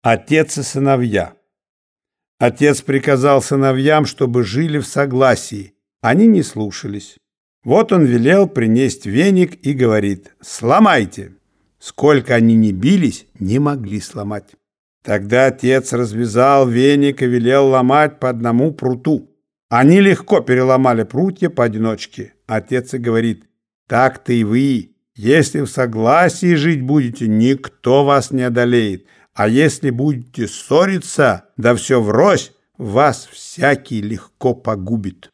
Отец и сыновья. Отец приказал сыновьям, чтобы жили в согласии. Они не слушались. Вот он велел принести веник и говорит: «Сломайте». Сколько они ни бились, не могли сломать. Тогда отец развязал веник и велел ломать по одному пруту. Они легко переломали прутья поодиночке. Отец и говорит: «Так-то и вы, если в согласии жить будете, никто вас не одолеет. А если будете ссориться, да все врозь, вас всякий легко погубит».